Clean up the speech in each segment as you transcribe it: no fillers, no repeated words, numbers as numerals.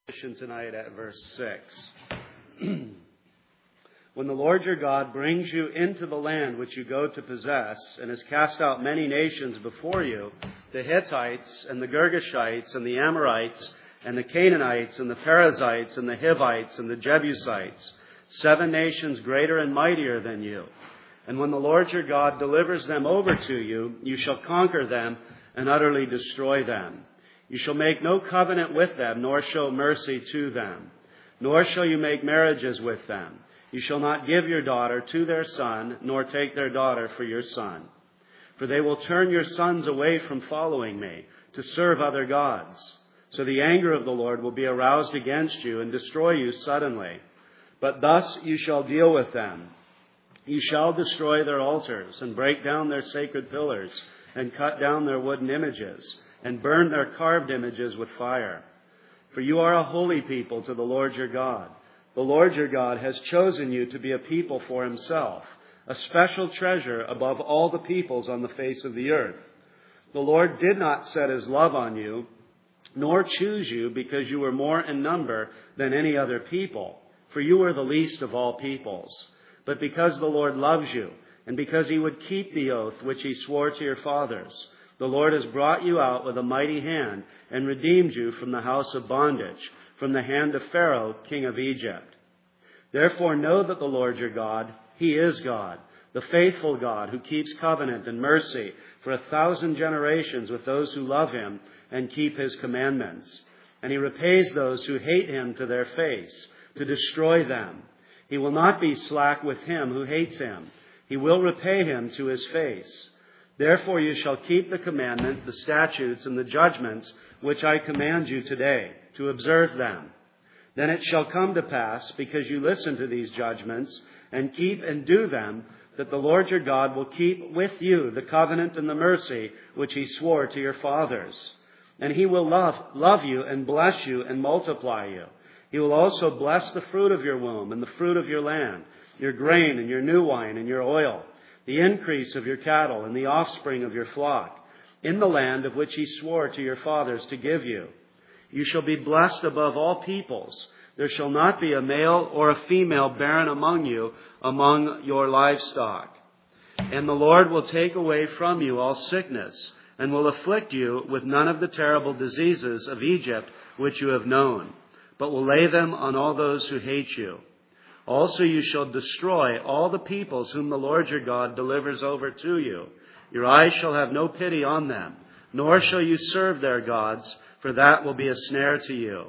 Tonight at verse 6. When the Lord your God brings you into the land which you go to possess, and has cast out many nations before you, the Hittites and the Girgashites and the Amorites and the Canaanites and the Perizzites and the Hivites and the Jebusites, 7 nations greater and mightier than you. And when the Lord your God delivers them over to you, you shall conquer them and utterly destroy them. You shall make no covenant with them, nor show mercy to them, nor shall you make marriages with them. You shall not give your daughter to their son, nor take their daughter for your son. For they will turn your sons away from following me, to serve other gods. So the anger of the Lord will be aroused against you, and destroy you suddenly. But thus you shall deal with them. You shall destroy their altars, and break down their sacred pillars, and cut down their wooden images, and burn their carved images with fire. For you are a holy people to the Lord your God. The Lord your God has chosen you to be a people for himself, a special treasure above all the peoples on the face of the earth. The Lord did not set his love on you, nor choose you because you were more in number than any other people, for you were the least of all peoples. But because the Lord loves you, and because he would keep the oath which he swore to your fathers, the Lord has brought you out with a mighty hand and redeemed you from the house of bondage, from the hand of Pharaoh, king of Egypt. Therefore know that the Lord your God, he is God, the faithful God who keeps covenant and mercy for 1,000 generations with those who love him and keep his commandments. And he repays those who hate him to their face, to destroy them. He will not be slack with him who hates him. He will repay him to his face. Therefore you shall keep the commandment, the statutes, and the judgments which I command you today, to observe them. Then it shall come to pass, because you listen to these judgments, and keep and do them, that the Lord your God will keep with you the covenant and the mercy which he swore to your fathers. And he will love you and bless you and multiply you. He will also bless the fruit of your womb and the fruit of your land, your grain and your new wine and your oil, the increase of your cattle and the offspring of your flock, in the land of which he swore to your fathers to give you. You shall be blessed above all peoples. There shall not be a male or a female barren among you, among your livestock. And the Lord will take away from you all sickness, and will afflict you with none of the terrible diseases of Egypt which you have known, but will lay them on all those who hate you. Also you shall destroy all the peoples whom the Lord your God delivers over to you. Your eyes shall have no pity on them, nor shall you serve their gods, for that will be a snare to you.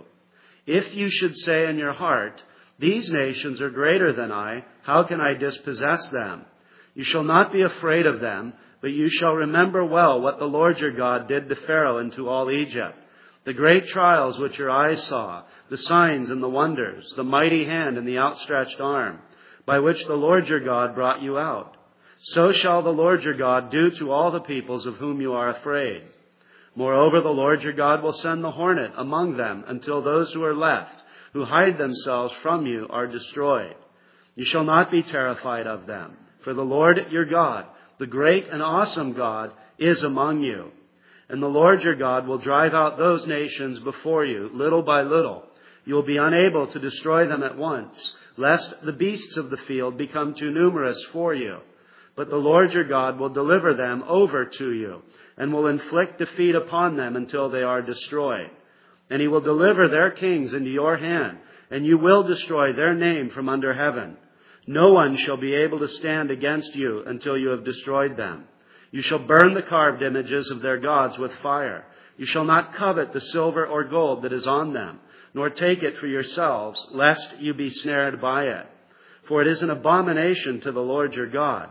If you should say in your heart, these nations are greater than I, how can I dispossess them? You shall not be afraid of them, but you shall remember well what the Lord your God did to Pharaoh and to all Egypt, the great trials which your eyes saw, the signs and the wonders, the mighty hand and the outstretched arm, by which the Lord your God brought you out. So shall the Lord your God do to all the peoples of whom you are afraid. Moreover, the Lord your God will send the hornet among them until those who are left, who hide themselves from you, are destroyed. You shall not be terrified of them, for the Lord your God, the great and awesome God, is among you. And the Lord your God will drive out those nations before you, little by little. You will be unable to destroy them at once, lest the beasts of the field become too numerous for you. But the Lord your God will deliver them over to you, and will inflict defeat upon them until they are destroyed. And he will deliver their kings into your hand, and you will destroy their name from under heaven. No one shall be able to stand against you until you have destroyed them. You shall burn the carved images of their gods with fire. You shall not covet the silver or gold that is on them, nor take it for yourselves, lest you be snared by it. For it is an abomination to the Lord your God.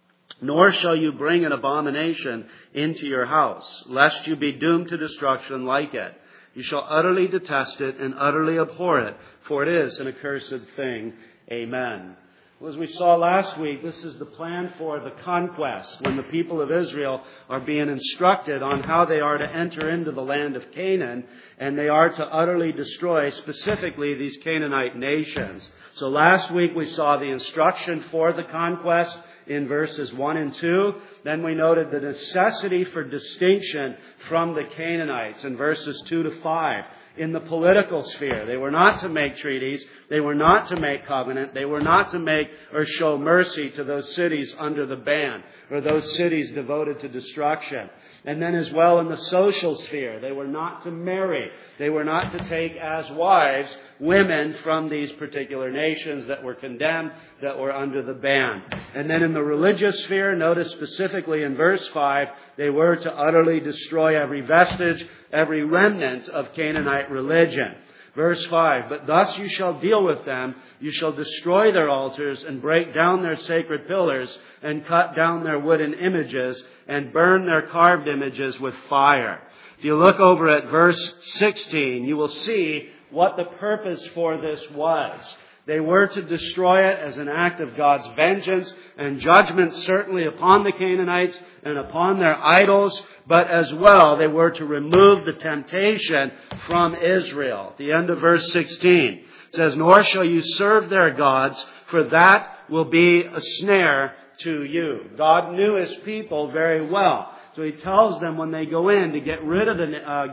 Nor shall you bring an abomination into your house, lest you be doomed to destruction like it. You shall utterly detest it and utterly abhor it, for it is an accursed thing. Amen. As we saw last week, this is the plan for the conquest, when the people of Israel are being instructed on how they are to enter into the land of Canaan, and they are to utterly destroy specifically these Canaanite nations. So last week we saw the instruction for the conquest in verses 1 and 2. Then we noted the necessity for distinction from the Canaanites in verses 2 to 5. in the political sphere. They were not to make treaties. They were not to make covenant. They were not to make or show mercy to those cities under the ban or those cities devoted to destruction. And then as well in the social sphere, they were not to marry. They were not to take as wives women from these particular nations that were condemned, that were under the ban. And then in the religious sphere, notice specifically in verse 5, they were to utterly destroy every vestige, every remnant of Canaanite religion. Verse 5, but thus you shall deal with them. You shall destroy their altars and break down their sacred pillars and cut down their wooden images and burn their carved images with fire. If you look over at verse 16, you will see what the purpose for this was. They were to destroy it as an act of God's vengeance and judgment, certainly upon the Canaanites and upon their idols, but as well they were to remove the temptation from Israel. At the end of verse 16, it says, nor shall you serve their gods, for that will be a snare to you. God knew His people very well. So He tells them when they go in to get rid of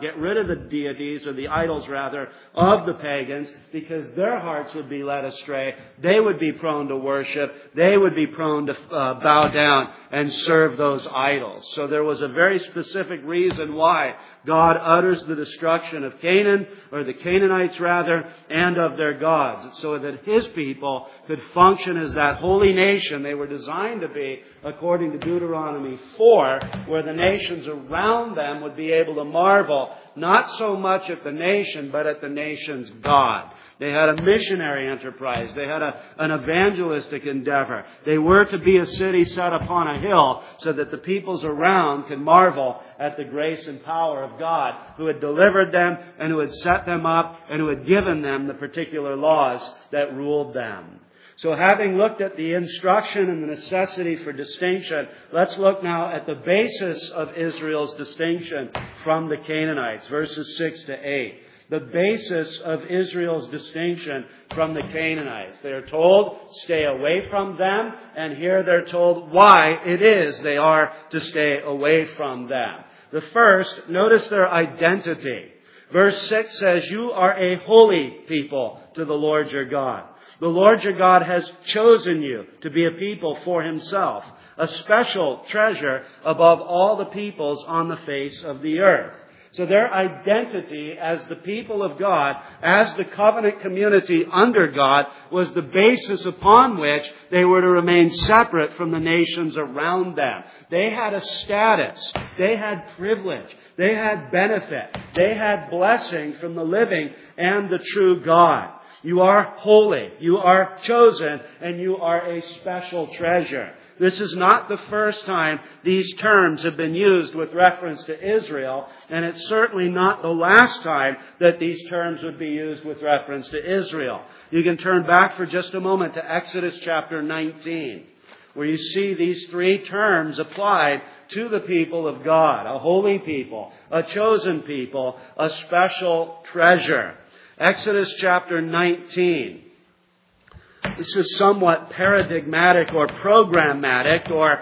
the deities, or the idols rather, of the pagans, because their hearts would be led astray. They would be prone to worship. They would be prone to bow down and serve those idols. So there was a very specific reason why God utters the destruction of Canaan, or the Canaanites rather, and of their gods, so that His people could function as that holy nation they were designed to be, according to Deuteronomy 4, where the nations around them would be able to marvel, not so much at the nation, but at the nation's God. They had a missionary enterprise. They had an evangelistic endeavor. They were to be a city set upon a hill so that the peoples around could marvel at the grace and power of God, who had delivered them and who had set them up and who had given them the particular laws that ruled them. So having looked at the instruction and the necessity for distinction, let's look now at the basis of Israel's distinction from the Canaanites, verses 6 to 8. The basis of Israel's distinction from the Canaanites. They are told, stay away from them, and here they're told why it is they are to stay away from them. The first, notice their identity. Verse 6 says, you are a holy people to the Lord your God. The Lord your God has chosen you to be a people for Himself, a special treasure above all the peoples on the face of the earth. So their identity as the people of God, as the covenant community under God, was the basis upon which they were to remain separate from the nations around them. They had a status. They had privilege. They had benefit. They had blessing from the living and the true God. You are holy, you are chosen, and you are a special treasure. This is not the first time these terms have been used with reference to Israel, and it's certainly not the last time that these terms would be used with reference to Israel. You can turn back for just a moment to Exodus chapter 19, where you see these three terms applied to the people of God: a holy people, a chosen people, a special treasure. Exodus chapter 19. This is somewhat paradigmatic or programmatic, or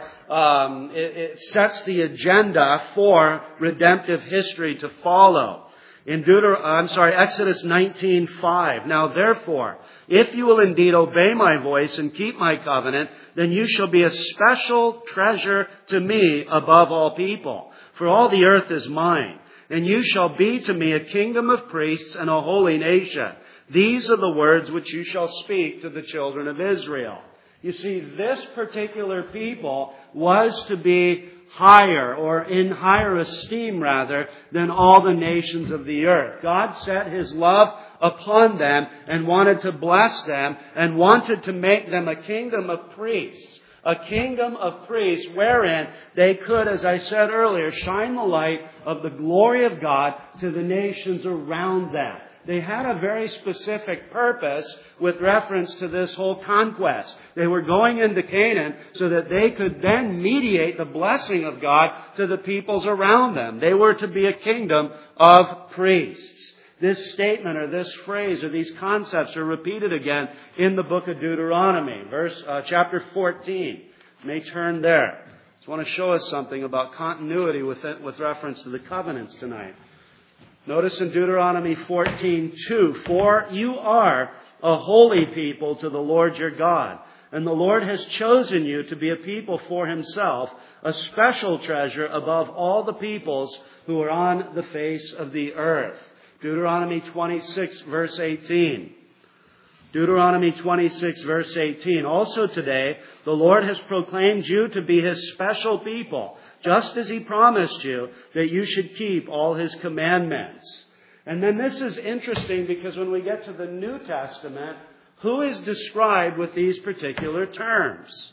it sets the agenda for redemptive history to follow. In Exodus 19:5. Now therefore, if you will indeed obey my voice and keep my covenant, then you shall be a special treasure to me above all people. For all the earth is mine. And you shall be to me a kingdom of priests and a holy nation. These are the words which you shall speak to the children of Israel. You see, this particular people was to be higher, or in higher esteem rather, than all the nations of the earth. God set His love upon them and wanted to bless them and wanted to make them a kingdom of priests. A kingdom of priests wherein they could, as I said earlier, shine the light of the glory of God to the nations around them. They had a very specific purpose with reference to this whole conquest. They were going into Canaan so that they could then mediate the blessing of God to the peoples around them. They were to be a kingdom of priests. This statement or this phrase or these concepts are repeated again in the book of Deuteronomy, chapter 14. You may turn there. I just want to show us something about continuity with reference to the covenants tonight. Notice in Deuteronomy 14:2, "For you are a holy people to the Lord your God, and the Lord has chosen you to be a people for Himself, a special treasure above all the peoples who are on the face of the earth." Deuteronomy 26, verse 18. Deuteronomy 26, verse 18. "Also today, the Lord has proclaimed you to be His special people, just as He promised you that you should keep all His commandments." And then this is interesting because when we get to the New Testament, who is described with these particular terms?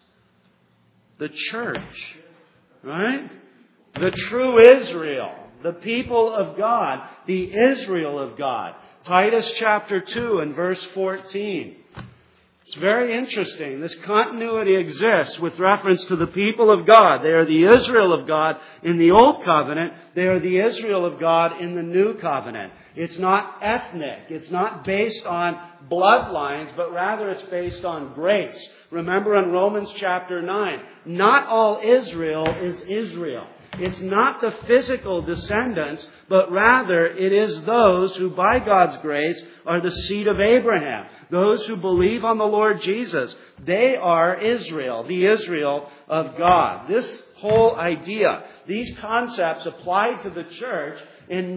The church, right? The true Israel, the people of God, the Israel of God. Titus chapter 2 and verse 14. It's very interesting. This continuity exists with reference to the people of God. They are the Israel of God in the Old Covenant. They are the Israel of God in the New Covenant. It's not ethnic. It's not based on bloodlines, but rather it's based on grace. Remember in Romans chapter 9, not all Israel is Israel. It's not the physical descendants, but rather it is those who by God's grace are the seed of Abraham. Those who believe on the Lord Jesus. They are Israel, the Israel of God. This whole idea, these concepts applied to the church in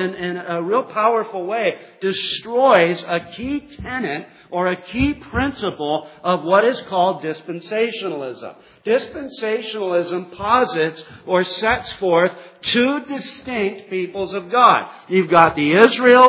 a real powerful way, destroys a key tenet or a key principle of what is called dispensationalism. Dispensationalism posits or sets forth two distinct peoples of God. You've got the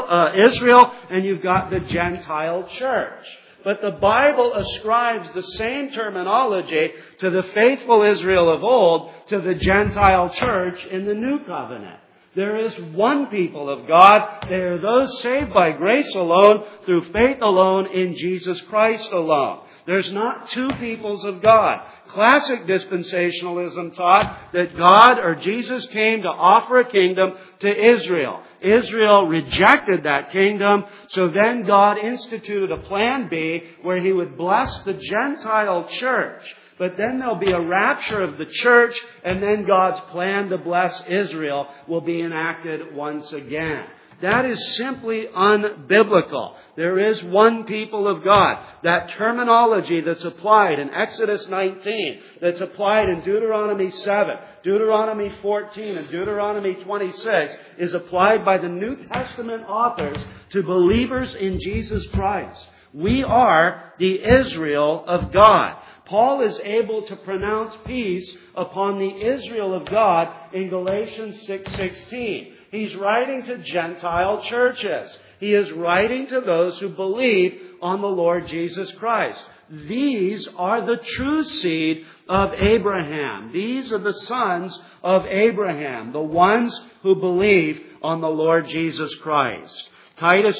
Israel, and you've got the Gentile church. But the Bible ascribes the same terminology to the faithful Israel of old to the Gentile church in the New Covenant. There is one people of God. They are those saved by grace alone, through faith alone, in Jesus Christ alone. There's not two peoples of God. Classic dispensationalism taught that God or Jesus came to offer a kingdom to Israel. Israel rejected that kingdom, so then God instituted a plan B where He would bless the Gentile church. But then there'll be a rapture of the church, and then God's plan to bless Israel will be enacted once again. That is simply unbiblical. There is one people of God. That terminology that's applied in Exodus 19, that's applied in Deuteronomy 7, Deuteronomy 14, and Deuteronomy 26 is applied by the New Testament authors to believers in Jesus Christ. We are the Israel of God. Paul is able to pronounce peace upon the Israel of God in Galatians 6:16. He's writing to Gentile churches. He is writing to those who believe on the Lord Jesus Christ. These are the true seed of Abraham. These are the sons of Abraham, the ones who believe on the Lord Jesus Christ. Titus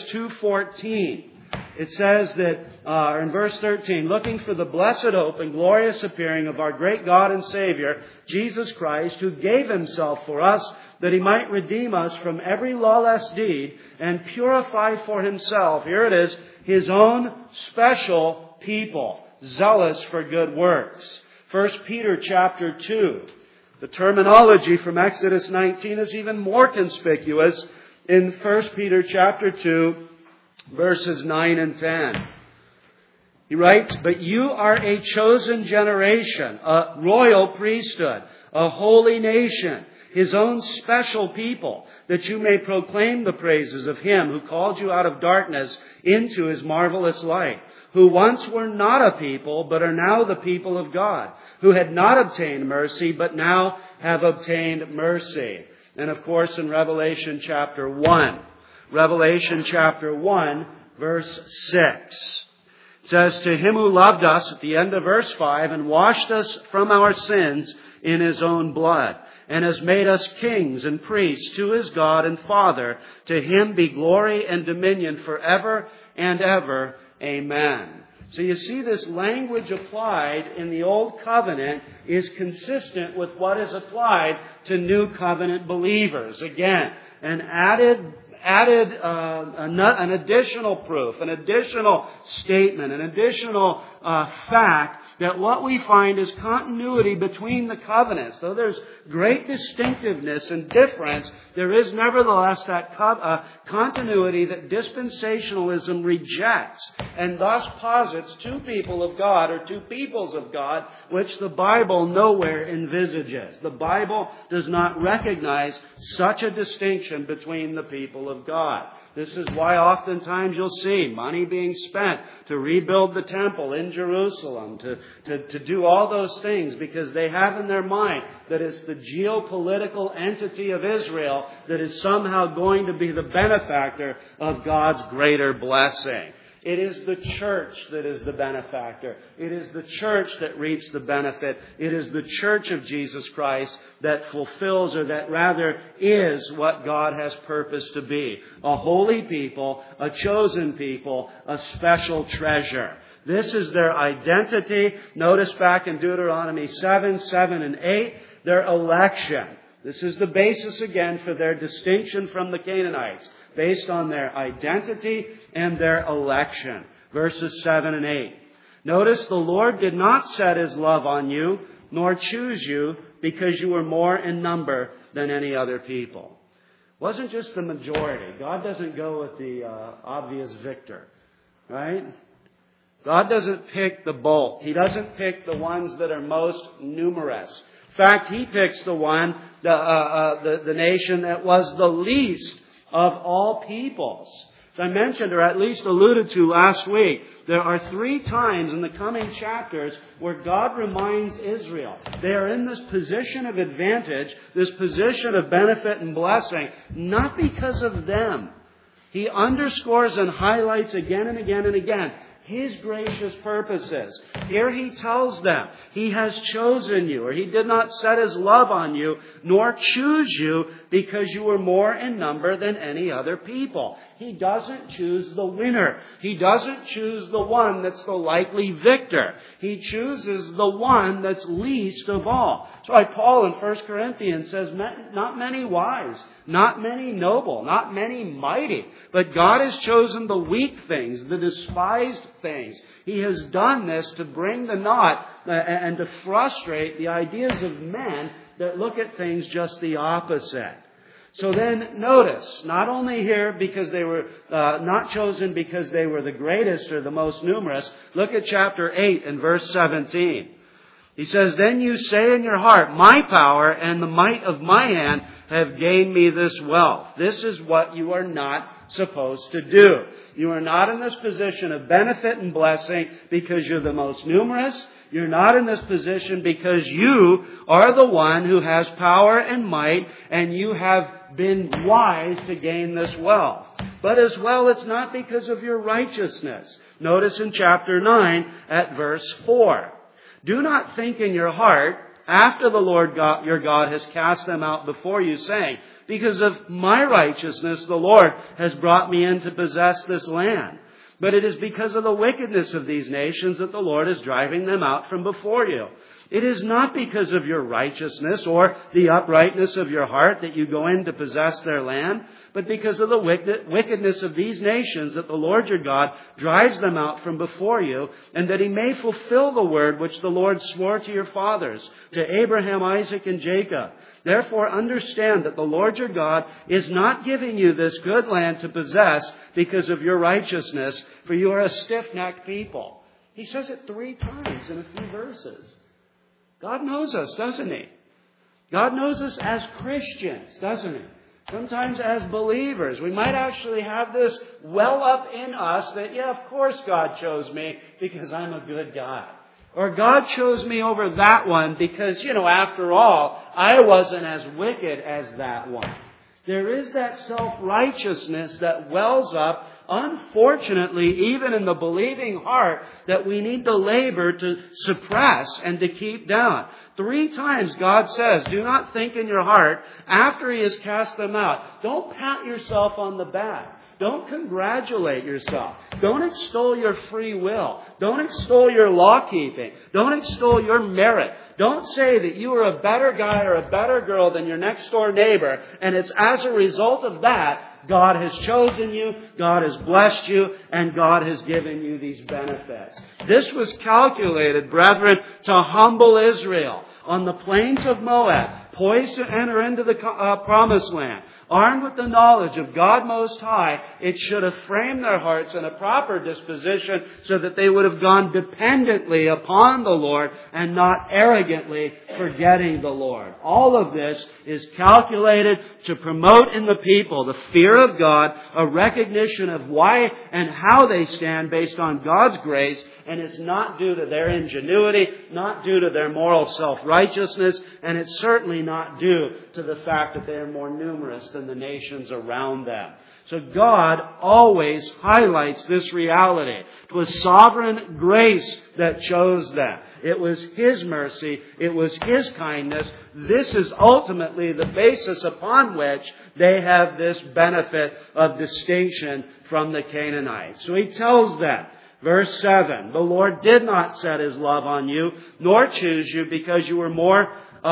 2:14. It says that, in verse 13, "Looking for the blessed hope and glorious appearing of our great God and Savior, Jesus Christ, who gave Himself for us, that He might redeem us from every lawless deed and purify for Himself," here it is, "His own special people, zealous for good works." 1 Peter chapter 2. The terminology from Exodus 19 is even more conspicuous in 1 Peter chapter 2, verses 9 and 10. He writes, "But you are a chosen generation, a royal priesthood, a holy nation, His own special people, that you may proclaim the praises of Him who called you out of darkness into His marvelous light, who once were not a people, but are now the people of God, who had not obtained mercy, but now have obtained mercy." And of course in Revelation chapter 1. Revelation chapter 1, verse 6. It says, "To Him who loved us," at the end of verse 5, "and washed us from our sins in His own blood, and has made us kings and priests to His God and Father. To Him be glory and dominion forever and ever. Amen." So you see, this language applied in the Old Covenant is consistent with what is applied to New Covenant believers. Again, an added added an additional proof, an additional statement, an additional fact that what we find is continuity between the covenants. Though there's great distinctiveness and difference, there is nevertheless that continuity that dispensationalism rejects and thus posits two people of God or two peoples of God, which the Bible nowhere envisages. The Bible does not recognize such a distinction between the people of God. This is why oftentimes you'll see money being spent to rebuild the temple in Jerusalem, to do all those things, because they have in their mind that it's the geopolitical entity of Israel that is somehow going to be the benefactor of God's greater blessing. It is the church that is the benefactor. It is the church that reaps the benefit. It is the church of Jesus Christ that fulfills, or that rather is, what God has purposed to be. A holy people, a chosen people, a special treasure. This is their identity. Notice back in Deuteronomy 7, 7 and 8, their election. This is the basis again for their distinction from the Canaanites, based on their identity and their election. Verses 7 and 8. Notice the Lord did not set His love on you, nor choose you, because you were more in number than any other people. It wasn't just the majority. God doesn't go with the obvious victor, right? God doesn't pick the bulk. He doesn't pick the ones that are most numerous. In fact, He picks the one, the nation that was the least of all peoples. As I mentioned, or at least alluded to last week, there are 3 times in the coming chapters where God reminds Israel they are in this position of advantage, this position of benefit and blessing, not because of them. He underscores and highlights again and again and again His gracious purposes. Here He tells them He has chosen you, or He did not set His love on you, nor choose you because you were more in number than any other people. He doesn't choose the winner. He doesn't choose the one that's the likely victor. He chooses the one that's least of all. That's why Paul in 1 Corinthians says, not many wise, not many noble, not many mighty, but God has chosen the weak things, the despised things. He has done this to bring the knot and to frustrate the ideas of men that look at things just the opposite. So then notice, not only here because they were not chosen because they were the greatest or the most numerous, look at chapter 8 and verse 17. He says, then you say in your heart, my power and the might of my hand have gained me this wealth. This is what you are not supposed to do. You are not in this position of benefit and blessing because you're the most numerous. You're not in this position because you are the one who has power and might, and you have been wise to gain this wealth. But as well, it's not because of your righteousness. Notice in chapter 9 at verse 4. Do not think in your heart, after the Lord God, your God has cast them out before you, saying, because of my righteousness the Lord has brought me in to possess this land. But it is because of the wickedness of these nations that the Lord is driving them out from before you. It is not because of your righteousness or the uprightness of your heart that you go in to possess their land, but because of the wickedness of these nations that the Lord your God drives them out from before you, and that He may fulfill the word which the Lord swore to your fathers, to Abraham, Isaac, and Jacob. Therefore understand that the Lord your God is not giving you this good land to possess because of your righteousness, for you are a stiff-necked people. He says it 3 times in a few verses. God knows us, doesn't He? God knows us as Christians, doesn't He? Sometimes as believers. We might actually have this well up in us that, yeah, of course God chose me because I'm a good guy. Or God chose me over that one because, after all, I wasn't as wicked as that one. There is that self-righteousness that wells up, unfortunately, even in the believing heart, that we need to labor to suppress and to keep down. 3 times God says, do not think in your heart after He has cast them out. Don't pat yourself on the back. Don't congratulate yourself. Don't extol your free will. Don't extol your law keeping. Don't extol your merit. Don't say that you are a better guy or a better girl than your next door neighbor, and it's as a result of that God has chosen you, God has blessed you, and God has given you these benefits. This was calculated, brethren, to humble Israel on the plains of Moab, poised to enter into the promised land. Armed with the knowledge of God Most High, it should have framed their hearts in a proper disposition so that they would have gone dependently upon the Lord and not arrogantly forgetting the Lord. All of this is calculated to promote in the people the fear of God, a recognition of why and how they stand based on God's grace, and it's not due to their ingenuity, not due to their moral self-righteousness, and it's certainly not due to the fact that they are more numerous than the nations around them. So God always highlights this reality. It was sovereign grace that chose them. It was His mercy. It was His kindness. This is ultimately the basis upon which they have this benefit of distinction from the Canaanites. So He tells them, verse 7, the Lord did not set His love on you, nor choose you because you were more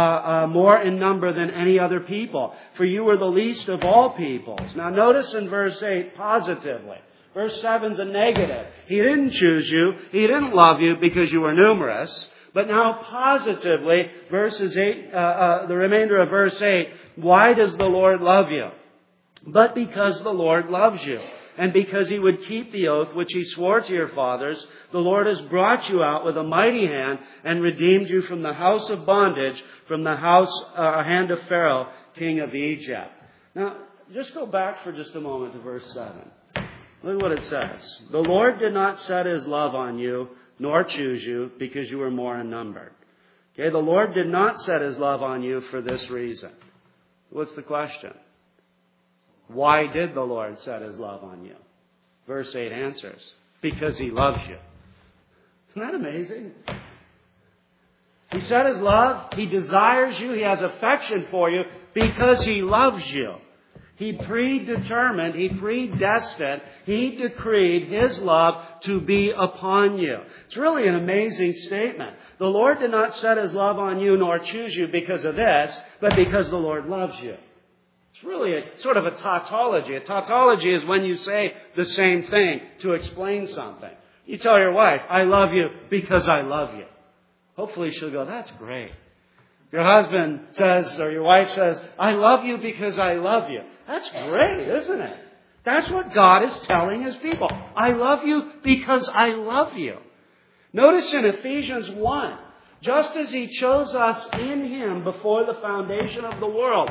in number than any other people. For you were the least of all peoples. Now notice in verse 8 positively. Verse 7 is a negative. He didn't choose you. He didn't love you because you were numerous. But now positively, verses 8, the remainder of verse 8, why does the Lord love you? But because the Lord loves you. And because He would keep the oath which He swore to your fathers, the Lord has brought you out with a mighty hand and redeemed you from the house of bondage, from the hand of Pharaoh, king of Egypt. Now, just go back for just a moment to verse 7. Look at what it says. The Lord did not set His love on you, nor choose you, because you were more in number. Okay, the Lord did not set His love on you for this reason. What's the question? Why did the Lord set His love on you? Verse 8 answers, because He loves you. Isn't that amazing? He set His love. He desires you. He has affection for you because He loves you. He predetermined, He predestined, He decreed His love to be upon you. It's really an amazing statement. The Lord did not set His love on you nor choose you because of this, but because the Lord loves you. It's really a sort of a tautology. A tautology is when you say the same thing to explain something. You tell your wife, I love you because I love you. Hopefully she'll go, that's great. Your husband says, or your wife says, I love you because I love you. That's great, isn't it? That's what God is telling His people. I love you because I love you. Notice in Ephesians 1, just as He chose us in Him before the foundation of the world,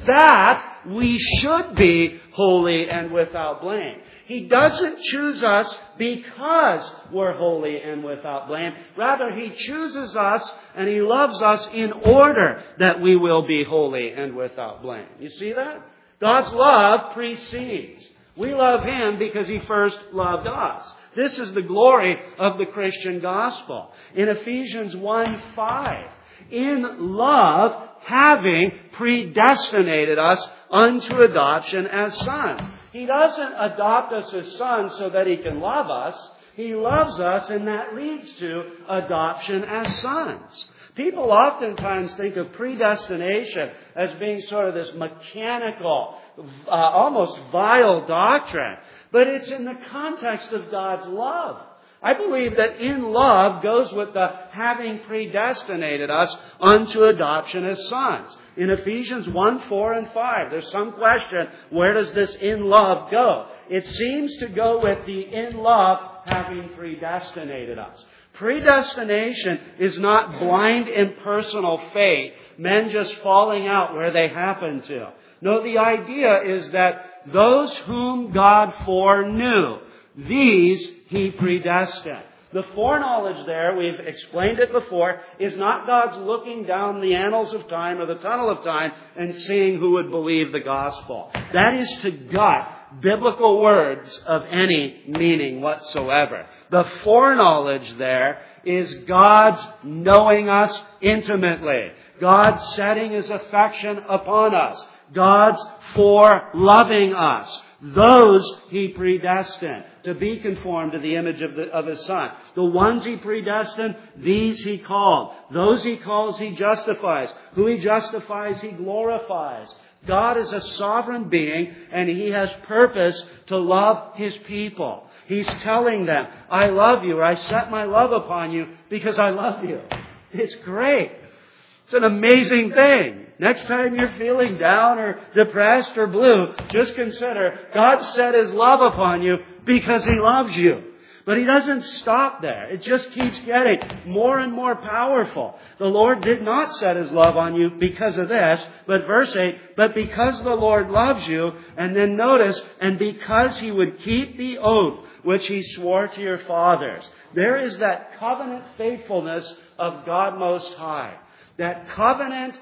that we should be holy and without blame. He doesn't choose us because we're holy and without blame. Rather, He chooses us and He loves us in order that we will be holy and without blame. You see that? God's love precedes. We love Him because He first loved us. This is the glory of the Christian gospel. In Ephesians 1:5, in love, having predestinated us unto adoption as sons. He doesn't adopt us as sons so that He can love us. He loves us, and that leads to adoption as sons. People oftentimes think of predestination as being sort of this mechanical, almost vile doctrine. But it's in the context of God's love. I believe that in love goes with the having predestinated us unto adoption as sons. In Ephesians 1, 4, and 5, there's some question, where does this in love go? It seems to go with the in love having predestinated us. Predestination is not blind impersonal fate, men just falling out where they happen to. No, the idea is that those whom God foreknew, these He predestined. The foreknowledge there, we've explained it before, is not God's looking down the annals of time or the tunnel of time and seeing who would believe the gospel. That is to gut biblical words of any meaning whatsoever. The foreknowledge there is God's knowing us intimately. God setting His affection upon us. God's for-loving us. Those He predestined to be conformed to the image of His Son. The ones He predestined, these He called. Those He calls, He justifies. Who He justifies, He glorifies. God is a sovereign being, and He has purpose to love His people. He's telling them, I love you, or I set my love upon you because I love you. It's great. It's an amazing thing. Next time you're feeling down or depressed or blue, just consider God set His love upon you because He loves you. But He doesn't stop there. It just keeps getting more and more powerful. The Lord did not set His love on you because of this, but verse 8, but because the Lord loves you, and then notice, and because He would keep the oath which He swore to your fathers. There is that covenant faithfulness of God Most High. That covenant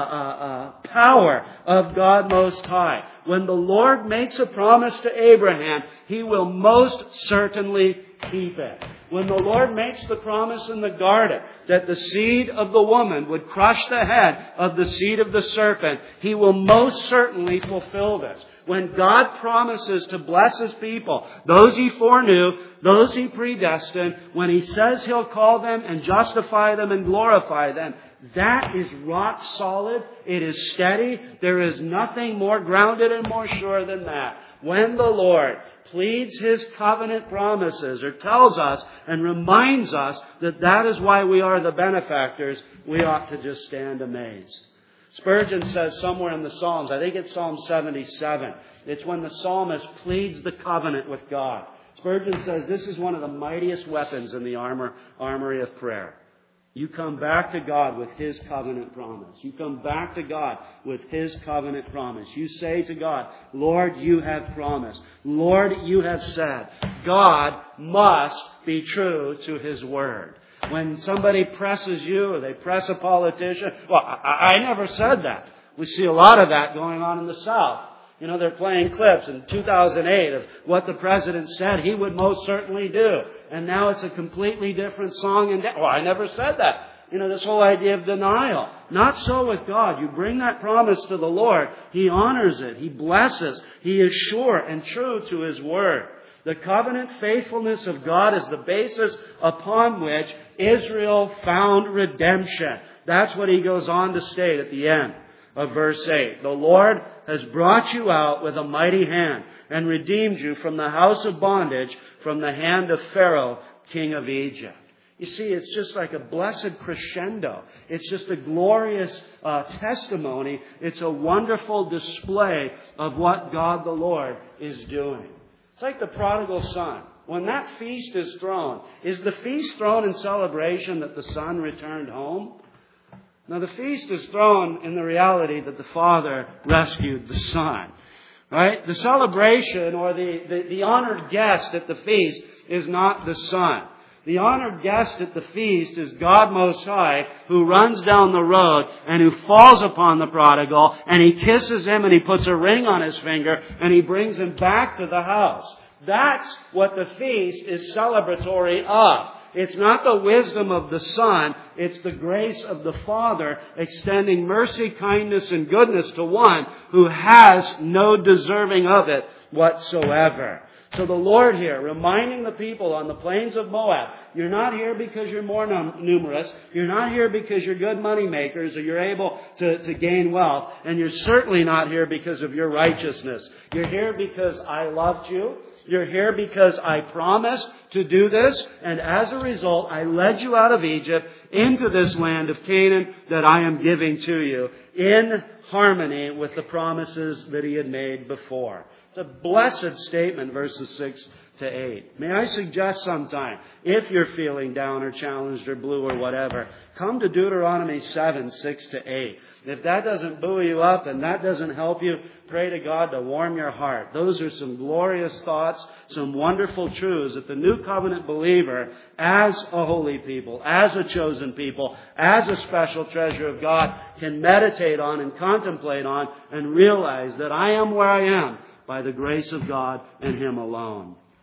power of God Most High. When the Lord makes a promise to Abraham, He will most certainly keep it. When the Lord makes the promise in the garden that the seed of the woman would crush the head of the seed of the serpent, He will most certainly fulfill this. When God promises to bless His people, those He foreknew, those He predestined, when He says He'll call them and justify them and glorify them, that is rock solid. It is steady. There is nothing more grounded and more sure than that. When the Lord pleads His covenant promises or tells us and reminds us that that is why we are the benefactors, we ought to just stand amazed. Spurgeon says somewhere in the Psalms, I think it's Psalm 77, it's when the psalmist pleads the covenant with God. Spurgeon says this is one of the mightiest weapons in the armory of prayer. You come back to God with His covenant promise. You come back to God with His covenant promise. You say to God, Lord, you have promised. Lord, you have said. God must be true to His word. When somebody presses you or they press a politician, well, I never said that. We see a lot of that going on in the South. You know, they're playing clips in 2008 of what the president said he would most certainly do. And now it's a completely different song. And well, I never said that. You know, this whole idea of denial. Not so with God. You bring that promise to the Lord. He honors it. He blesses. He is sure and true to His word. The covenant faithfulness of God is the basis upon which Israel found redemption. That's what he goes on to state at the end of verse 8. The Lord has brought you out with a mighty hand and redeemed you from the house of bondage, from the hand of Pharaoh, king of Egypt. You see, it's just like a blessed crescendo. It's just a glorious testimony. It's a wonderful display of what God the Lord is doing. It's like the prodigal son. When that feast is thrown, is the feast thrown in celebration that the son returned home? Now, the feast is thrown in the reality that the Father rescued the Son. Right? The celebration or the honored guest at the feast is not the Son. The honored guest at the feast is God Most High, who runs down the road and who falls upon the prodigal, and He kisses him and He puts a ring on his finger and He brings him back to the house. That's what the feast is celebratory of. It's not the wisdom of the Son, it's the grace of the Father extending mercy, kindness, and goodness to one who has no deserving of it whatsoever. So the Lord here, reminding the people on the plains of Moab, you're not here because you're more numerous. You're not here because you're good money makers or you're able to gain wealth. And you're certainly not here because of your righteousness. You're here because I loved you. You're here because I promised to do this. And as a result, I led you out of Egypt into this land of Canaan that I am giving to you in harmony with the promises that He had made before. It's a blessed statement, verses 6 to 8. May I suggest sometime, if you're feeling down or challenged or blue or whatever, come to Deuteronomy 7, 6 to 8. If that doesn't buoy you up and that doesn't help you, pray to God to warm your heart. Those are some glorious thoughts, some wonderful truths that the new covenant believer, as a holy people, as a chosen people, as a special treasure of God, can meditate on and contemplate on and realize that I am where I am by the grace of God and Him alone.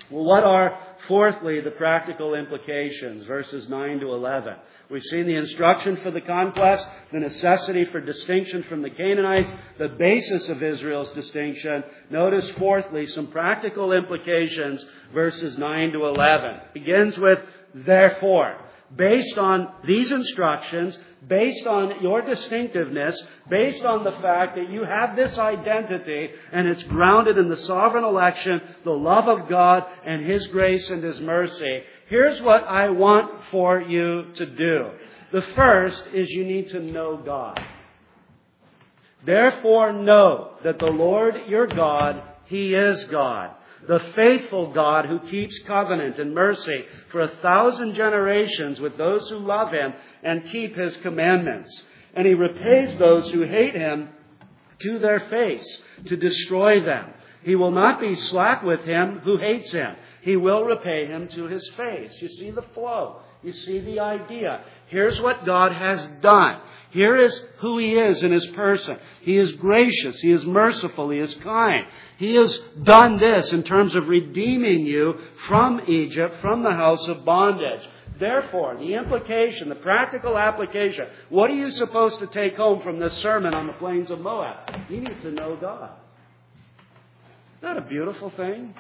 Well, what are, fourthly, the practical implications? Verses 9 to 11. We've seen the instruction for the conquest, the necessity for distinction from the Canaanites, the basis of Israel's distinction. Notice, fourthly, some practical implications, verses 9 to 11. It begins with, therefore. Based on these instructions, based on your distinctiveness, based on the fact that you have this identity and it's grounded in the sovereign election, the love of God and His grace and His mercy, here's what I want for you to do. The first is you need to know God. Therefore know that the Lord your God, He is God. The faithful God who keeps covenant and mercy for 1,000 generations with those who love Him and keep His commandments. And He repays those who hate Him to their face to destroy them. He will not be slack with him who hates Him. He will repay him to his face. You see the flow. You see the idea. Here's what God has done. Here is who He is in His person. He is gracious. He is merciful. He is kind. He has done this in terms of redeeming you from Egypt, from the house of bondage. Therefore, the implication, the practical application, what are you supposed to take home from this sermon on the plains of Moab? You need to know God. Isn't that a beautiful thing?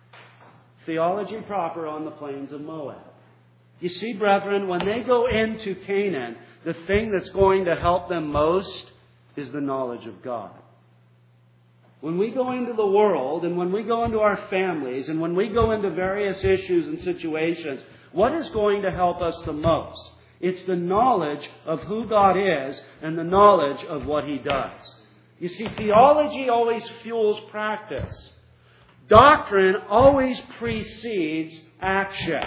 Theology proper on the plains of Moab. You see, brethren, when they go into Canaan, the thing that's going to help them most is the knowledge of God. When we go into the world, and when we go into our families, and when we go into various issues and situations, what is going to help us the most? It's the knowledge of who God is and the knowledge of what He does. You see, theology always fuels practice. Doctrine always precedes action.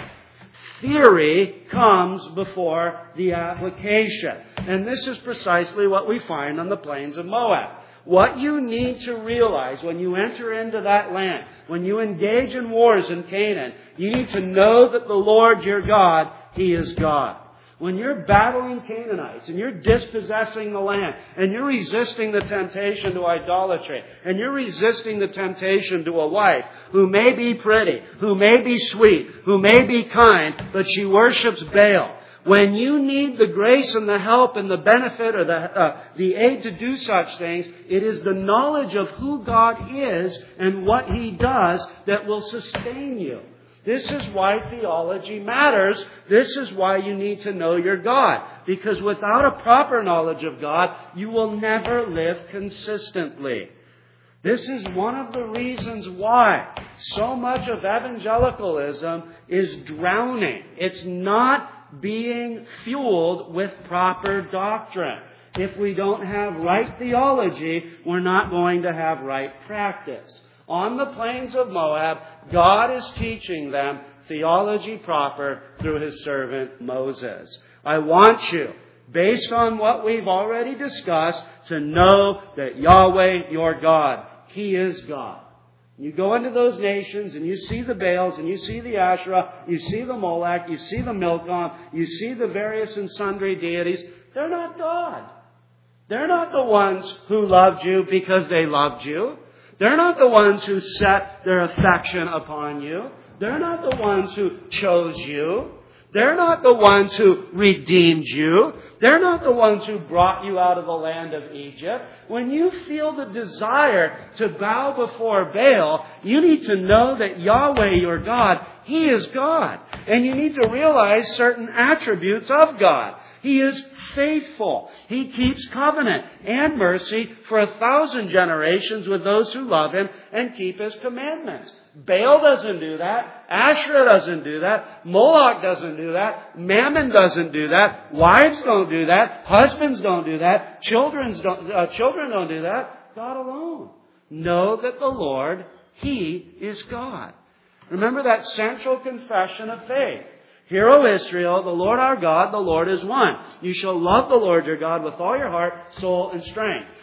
Theory comes before the application. And this is precisely what we find on the plains of Moab. What you need to realize when you enter into that land, when you engage in wars in Canaan, you need to know that the Lord your God, He is God. When you're battling Canaanites and you're dispossessing the land and you're resisting the temptation to idolatry and you're resisting the temptation to a wife who may be pretty, who may be sweet, who may be kind, but she worships Baal. When you need the grace and the help and the benefit or the aid to do such things, it is the knowledge of who God is and what He does that will sustain you. This is why theology matters. This is why you need to know your God. Because without a proper knowledge of God, you will never live consistently. This is one of the reasons why so much of evangelicalism is drowning. It's not being fueled with proper doctrine. If we don't have right theology, we're not going to have right practice. On the plains of Moab, God is teaching them theology proper through His servant Moses. I want you, based on what we've already discussed, to know that Yahweh, your God, He is God. You go into those nations and you see the Baals and you see the Asherah, you see the Molech, you see the Milcom, you see the various and sundry deities. They're not God. They're not the ones who loved you because they loved you. They're not the ones who set their affection upon you. They're not the ones who chose you. They're not the ones who redeemed you. They're not the ones who brought you out of the land of Egypt. When you feel the desire to bow before Baal, you need to know that Yahweh, your God, He is God. And you need to realize certain attributes of God. He is faithful. He keeps covenant and mercy for 1,000 generations with those who love Him and keep His commandments. Baal doesn't do that. Asherah doesn't do that. Moloch doesn't do that. Mammon doesn't do that. Wives don't do that. Husbands don't do that. Children don't do that. God alone. Know that the Lord, He is God. Remember that central confession of faith. Hear, O Israel, the Lord our God, the Lord is one. You shall love the Lord your God with all your heart, soul, and strength.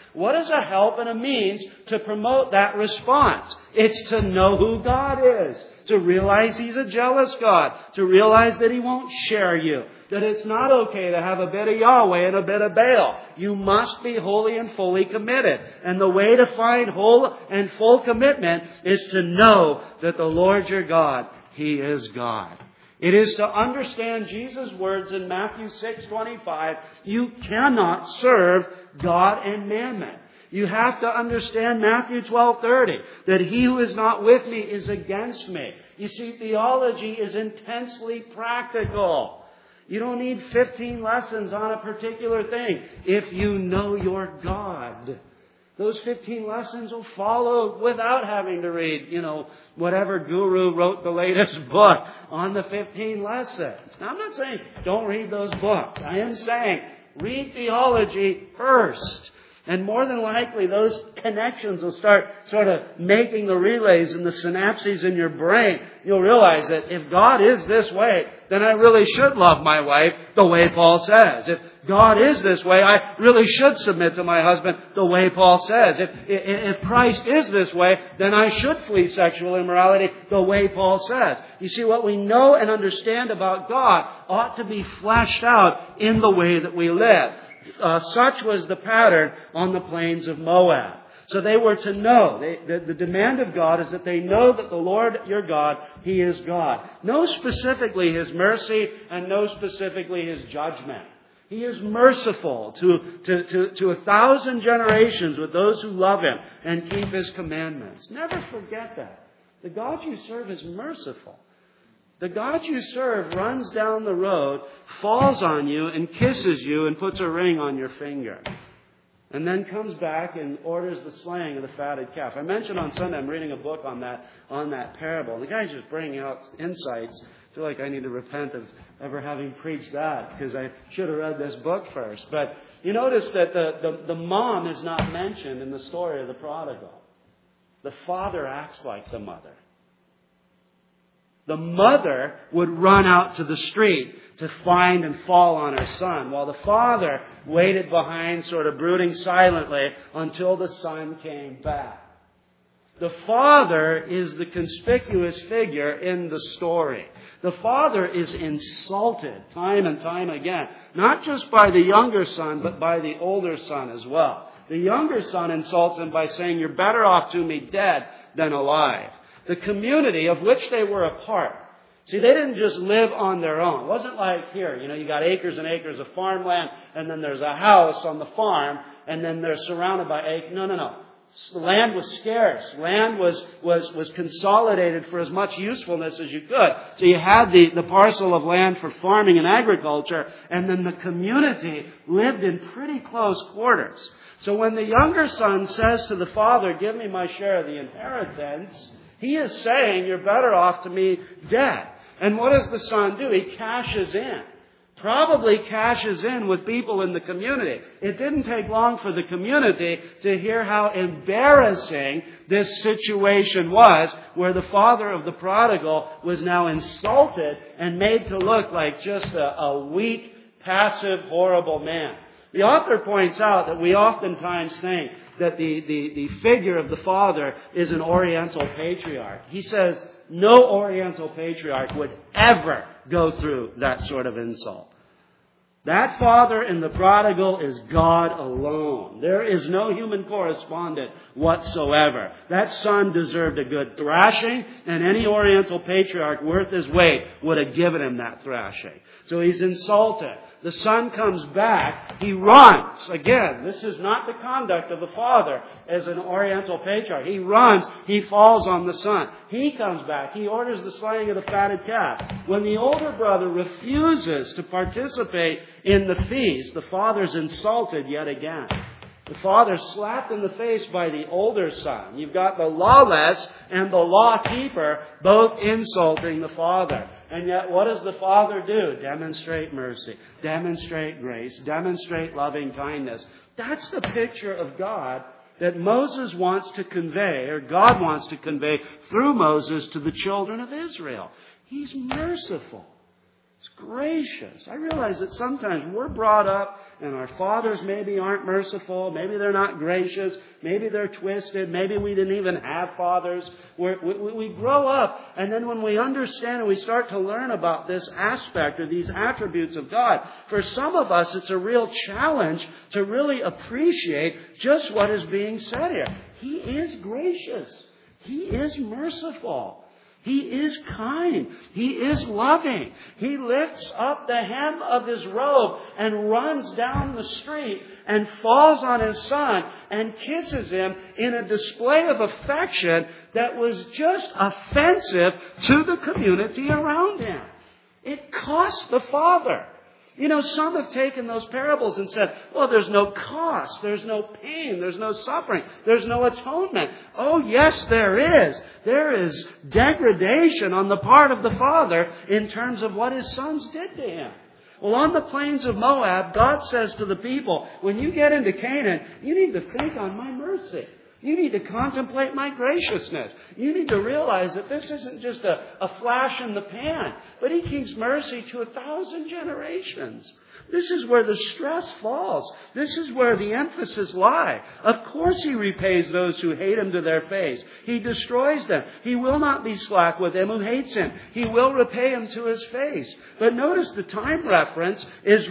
What is a help and a means to promote that response? It's to know who God is, to realize He's a jealous God, to realize that He won't share you, that it's not okay to have a bit of Yahweh and a bit of Baal. You must be wholly and fully committed. And the way to find whole and full commitment is to know that the Lord your God, He is God. It is to understand Jesus' words in Matthew 6:25, you cannot serve God and mammon. You have to understand Matthew 12:30, that he who is not with me is against me. You see, theology is intensely practical. You don't need 15 lessons on a particular thing if you know your God. Those 15 lessons will follow without having to read, whatever guru wrote the latest book on the 15 lessons. Now, I'm not saying don't read those books. I am saying read theology first. And more than likely, those connections will start sort of making the relays and the synapses in your brain. You'll realize that if God is this way, then I really should love my wife the way Paul says. If God is this way, I really should submit to my husband the way Paul says. If Christ is this way, then I should flee sexual immorality the way Paul says. You see, what we know and understand about God ought to be fleshed out in the way that we live. Such was the pattern on the plains of Moab. So they were to know. The demand of God is that they know that the Lord your God, He is God. Know specifically His mercy and know specifically His judgment. He is merciful to 1,000 generations with those who love Him and keep His commandments. Never forget that. The God you serve is merciful. The God you serve runs down the road, falls on you, and kisses you and puts a ring on your finger. And then comes back and orders the slaying of the fatted calf. I mentioned on Sunday, I'm reading a book on that parable. And the guy's just bringing out insights. I feel like I need to repent of ever having preached that, because I should have read this book first. But you notice that the mom is not mentioned in the story of the prodigal. The father acts like the mother. The mother would run out to the street to find and fall on her son, while the father waited behind, sort of brooding silently until the son came back. The father is the conspicuous figure in the story. The father is insulted time and time again, not just by the younger son, but by the older son as well. The younger son insults him by saying, "You're better off to me dead than alive." The community of which they were a part. See, they didn't just live on their own. It wasn't like here, you got acres and acres of farmland, and then there's a house on the farm, and then they're surrounded by acres. No. The land was scarce. Land was consolidated for as much usefulness as you could. So you had the parcel of land for farming and agriculture, and then the community lived in pretty close quarters. So when the younger son says to the father, "Give me my share of the inheritance," he is saying, "You're better off to me dead." And what does the son do? He cashes in. Probably cashes in with people in the community. It didn't take long for the community to hear how embarrassing this situation was, where the father of the prodigal was now insulted and made to look like just a weak, passive, horrible man. The author points out that we oftentimes think that the figure of the father is an Oriental patriarch. He says no Oriental patriarch would ever go through that sort of insult. That father in the prodigal is God alone. There is no human correspondent whatsoever. That son deserved a good thrashing, and any Oriental patriarch worth his weight would have given him that thrashing. So he's insulted. The son comes back. He runs. Again, this is not the conduct of the father as an Oriental patriarch. He runs. He falls on the son. He comes back. He orders the slaying of the fatted calf. When the older brother refuses to participate in the feast, the father's insulted yet again. The father's slapped in the face by the older son. You've got the lawless and the law keeper both insulting the father. And yet, what does the father do? Demonstrate mercy, demonstrate grace, demonstrate loving kindness. That's the picture of God that Moses wants to convey, or God wants to convey through Moses to the children of Israel. He's merciful. It's gracious. I realize that sometimes we're brought up and our fathers maybe aren't merciful. Maybe they're not gracious. Maybe they're twisted. Maybe we didn't even have fathers. We grow up, and then when we understand and we start to learn about this aspect or these attributes of God, for some of us it's a real challenge to really appreciate just what is being said here. He is gracious. He is merciful. He is kind. He is loving. He lifts up the hem of his robe and runs down the street and falls on his son and kisses him in a display of affection that was just offensive to the community around him. It cost the father. You know, some have taken those parables and said, well, there's no cost, there's no pain, there's no suffering, there's no atonement. Oh, yes, there is. There is degradation on the part of the Father in terms of what His sons did to Him. Well, on the plains of Moab, God says to the people, when you get into Canaan, you need to think on my mercy. You need to contemplate my graciousness. You need to realize that this isn't just a flash in the pan, but He keeps mercy to 1,000 generations. This is where the stress falls. This is where the emphasis lies. Of course He repays those who hate Him to their face. He destroys them. He will not be slack with him who hates Him. He will repay him to his face. But notice the time reference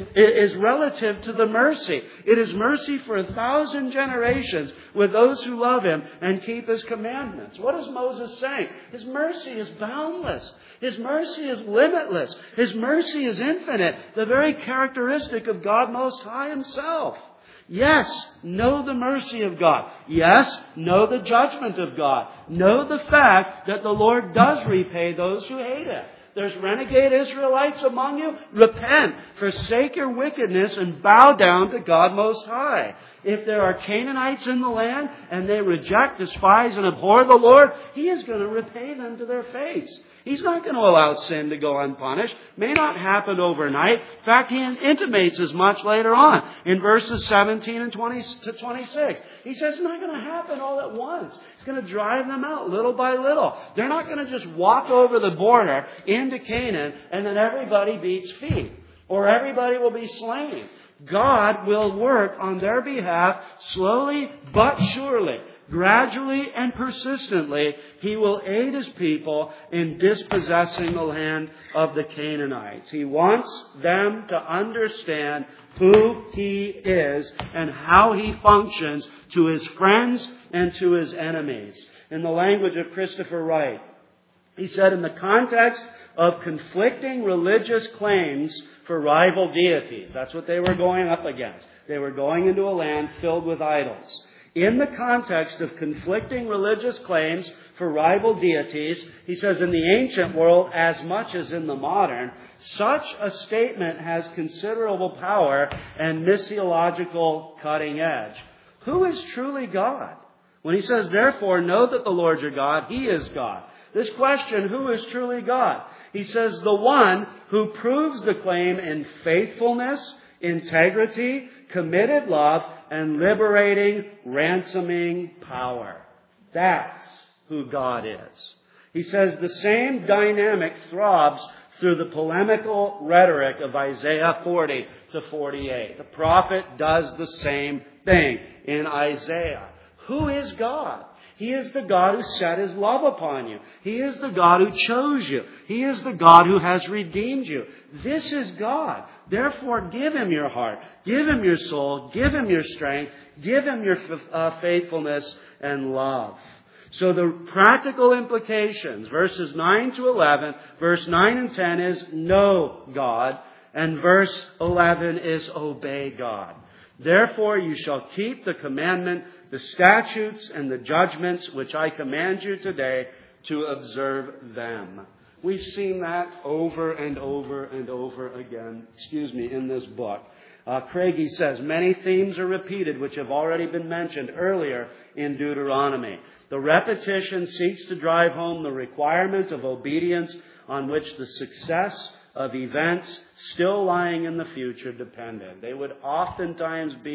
is relative to the mercy. It is mercy for 1,000 generations with those who love Him and keep His commandments. What is Moses saying? His mercy is boundless. His mercy is limitless. His mercy is infinite. The very characteristic of God Most High Himself. Yes, know the mercy of God. Yes, know the judgment of God. Know the fact that the Lord does repay those who hate Him. There's renegade Israelites among you. Repent, forsake your wickedness, and bow down to God Most High. If there are Canaanites in the land and they reject, despise, and abhor the Lord, He is going to repay them to their face. He's not going to allow sin to go unpunished. May not happen overnight. In fact, He intimates as much later on in verses 17 and 20 to 26. He says it's not going to happen all at once. It's going to drive them out little by little. They're not going to just walk over the border into Canaan and then everybody beats feet or everybody will be slain. God will work on their behalf slowly but surely. Gradually and persistently, He will aid His people in dispossessing the land of the Canaanites. He wants them to understand who He is and how He functions to His friends and to His enemies. In the language of Christopher Wright, he said, in the context of conflicting religious claims for rival deities, that's what they were going up against. They were going into a land filled with idols. In the context of conflicting religious claims for rival deities, he says, in the ancient world, as much as in the modern, such a statement has considerable power and missiological cutting edge. Who is truly God? When he says, therefore, know that the Lord your God, He is God. This question, who is truly God? He says, the one who proves the claim in faithfulness, integrity, committed love, and liberating, ransoming power. That's who God is. He says the same dynamic throbs through the polemical rhetoric of Isaiah 40 to 48. The prophet does the same thing in Isaiah. Who is God? He is the God who set His love upon you. He is the God who chose you. He is the God who has redeemed you. This is God. Therefore, give Him your heart. Give Him your soul. Give Him your strength. Give Him your faithfulness and love. So the practical implications, verses 9 to 11, verse 9 and 10 is know God, and verse 11 is obey God. Therefore you shall keep the commandment, the statutes, and the judgments which I command you today to observe them. We've seen that over and over and over again, in this book. Craigie says, many themes are repeated which have already been mentioned earlier in Deuteronomy. The repetition seeks to drive home the requirement of obedience on which the success of events still lying in the future depended. They would oftentimes be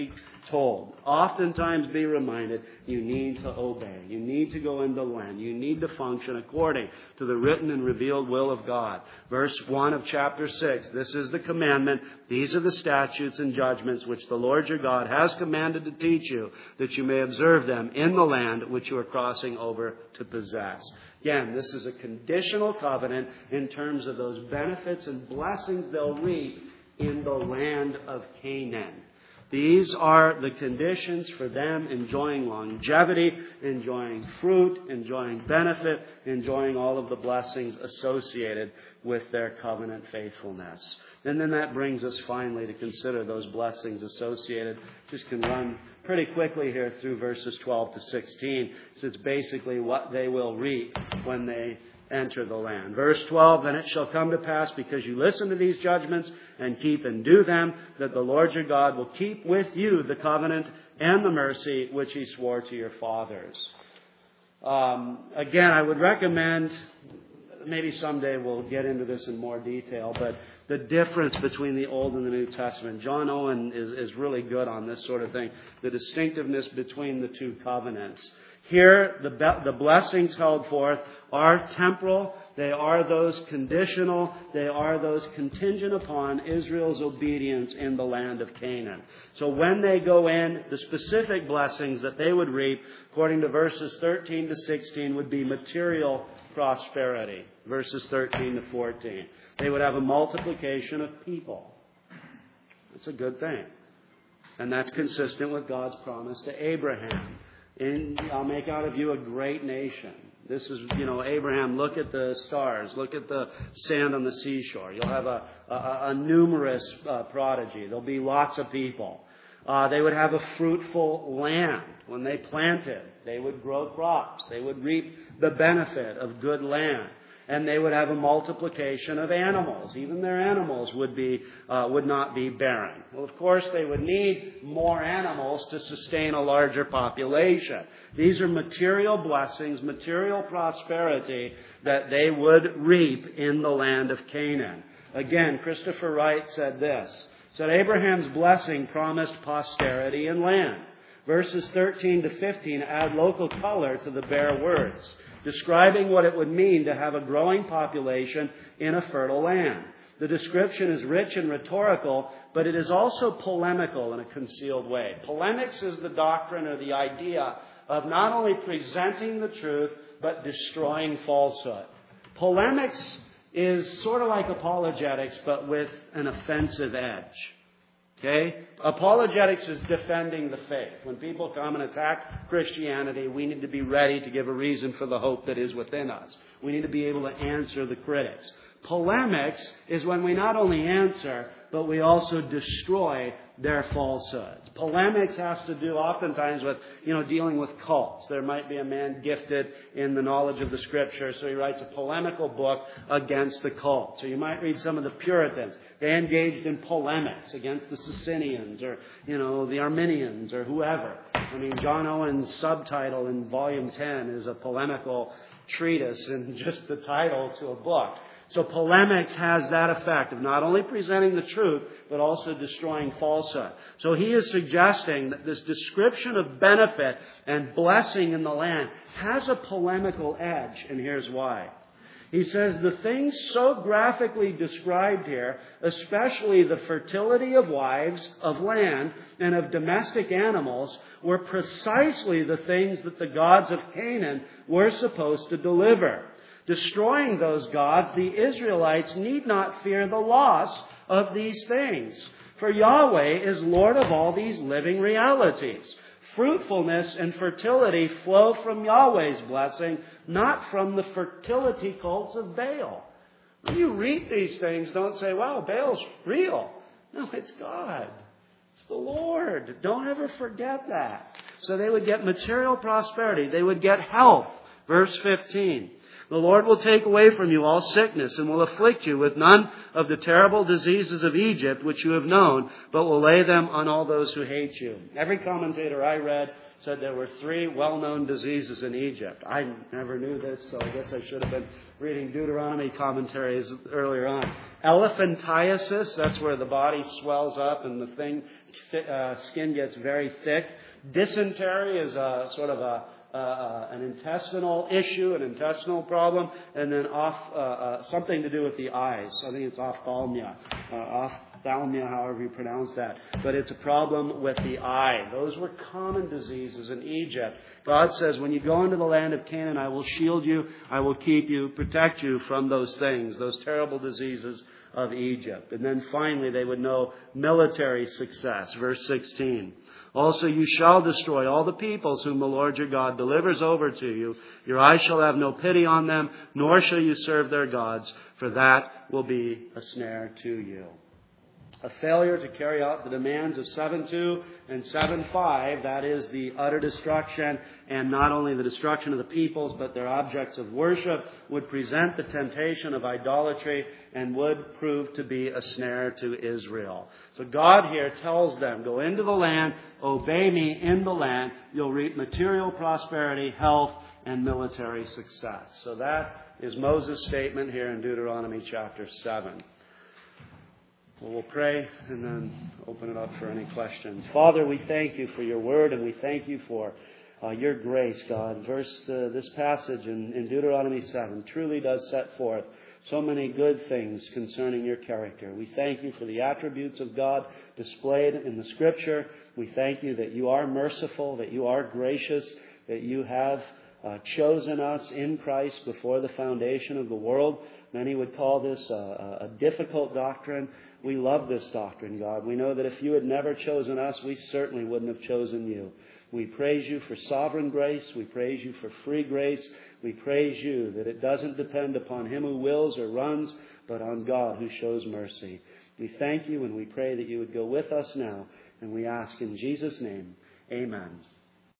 told. Oftentimes be reminded, you need to obey. You need to go into the land. You need to function according to the written and revealed will of God. Verse 1 of chapter 6, this is the commandment. These are the statutes and judgments which the Lord your God has commanded to teach you, that you may observe them in the land which you are crossing over to possess. Again, this is a conditional covenant in terms of those benefits and blessings they'll reap in the land of Canaan. These are the conditions for them enjoying longevity, enjoying fruit, enjoying benefit, enjoying all of the blessings associated with their covenant faithfulness. And then that brings us finally to consider those blessings associated. Just can run pretty quickly here through verses 12 to 16. So it's basically what they will reap when they enter the land. Verse 12, then it shall come to pass, because you listen to these judgments and keep and do them, that the Lord your God will keep with you the covenant and the mercy which he swore to your fathers. Again, I would recommend, maybe someday we'll get into this in more detail, but the difference between the Old and the New Testament. John Owen is really good on this sort of thing. The distinctiveness between the two covenants. Here, the blessings held forth are temporal. They are those conditional. They are those contingent upon Israel's obedience in the land of Canaan. So when they go in, the specific blessings that they would reap, according to verses 13 to 16, would be material prosperity. Verses 13 to 14. They would have a multiplication of people. That's a good thing. And that's consistent with God's promise to Abraham. And I'll make out of you a great nation. This is, Abraham, look at the stars. Look at the sand on the seashore. You'll have a numerous prodigy. There'll be lots of people. They would have a fruitful land. When they planted, they would grow crops. They would reap the benefit of good land. And they would have a multiplication of animals. Even their animals would not be barren. Well, of course, they would need more animals to sustain a larger population. These are material blessings, material prosperity that they would reap in the land of Canaan. Again, Christopher Wright said this. Said Abraham's blessing promised posterity and land. Verses 13 to 15 add local color to the bare words, describing what it would mean to have a growing population in a fertile land. The description is rich and rhetorical, but it is also polemical in a concealed way. Polemics is the doctrine or the idea of not only presenting the truth, but destroying falsehood. Polemics is sort of like apologetics, but with an offensive edge. Okay? Apologetics is defending the faith. When people come and attack Christianity, we need to be ready to give a reason for the hope that is within us. We need to be able to answer the critics. Polemics is when we not only answer, but we also destroy their falsehoods. Polemics has to do oftentimes with, dealing with cults. There might be a man gifted in the knowledge of the Scripture, so he writes a polemical book against the cult. So you might read some of the Puritans. They engaged in polemics against the Socinians or, the Arminians or whoever. John Owen's subtitle in Volume 10 is a polemical treatise in just the title to a book. So polemics has that effect of not only presenting the truth, but also destroying falsehood. So he is suggesting that this description of benefit and blessing in the land has a polemical edge, and here's why. He says the things so graphically described here, especially the fertility of wives, of land, and of domestic animals, were precisely the things that the gods of Canaan were supposed to deliver. Destroying those gods, the Israelites need not fear the loss of these things. For Yahweh is Lord of all these living realities. Fruitfulness and fertility flow from Yahweh's blessing, not from the fertility cults of Baal. When you read these things, don't say, wow, Baal's real. No, it's God. It's the Lord. Don't ever forget that. So they would get material prosperity. They would get health. Verse 15. The Lord will take away from you all sickness and will afflict you with none of the terrible diseases of Egypt which you have known, but will lay them on all those who hate you. Every commentator I read said there were 3 well-known diseases in Egypt. I never knew this, so I guess I should have been reading Deuteronomy commentaries earlier on. Elephantiasis, that's where the body swells up and the skin gets very thick. Dysentery is sort of an intestinal issue, an intestinal problem, and then something to do with the eyes. I think it's ophthalmia, however you pronounce that. But it's a problem with the eye. Those were common diseases in Egypt. God says, when you go into the land of Canaan, I will shield you, I will keep you, protect you from those things, those terrible diseases of Egypt. And then finally, they would know military success. Verse 16. Also you shall destroy all the peoples whom the Lord your God delivers over to you. Your eyes shall have no pity on them, nor shall you serve their gods, for that will be a snare to you. A failure to carry out the demands of 7:2 and 7:5, that is the utter destruction, and not only the destruction of the peoples, but their objects of worship, would present the temptation of idolatry and would prove to be a snare to Israel. So God here tells them, go into the land, obey me in the land, you'll reap material prosperity, health, and military success. So that is Moses' statement here in Deuteronomy chapter 7. Well, we'll pray and then open it up for any questions. Father, we thank you for your word, and we thank you for your grace, God. This passage in Deuteronomy 7 truly does set forth so many good things concerning your character. We thank you for the attributes of God displayed in the Scripture. We thank you that you are merciful, that you are gracious, that you have chosen us in Christ before the foundation of the world. Many would call this a difficult doctrine. We love this doctrine, God. We know that if you had never chosen us, we certainly wouldn't have chosen you. We praise you for sovereign grace. We praise you for free grace. We praise you that it doesn't depend upon him who wills or runs, but on God who shows mercy. We thank you and we pray that you would go with us now. And we ask in Jesus' name, amen.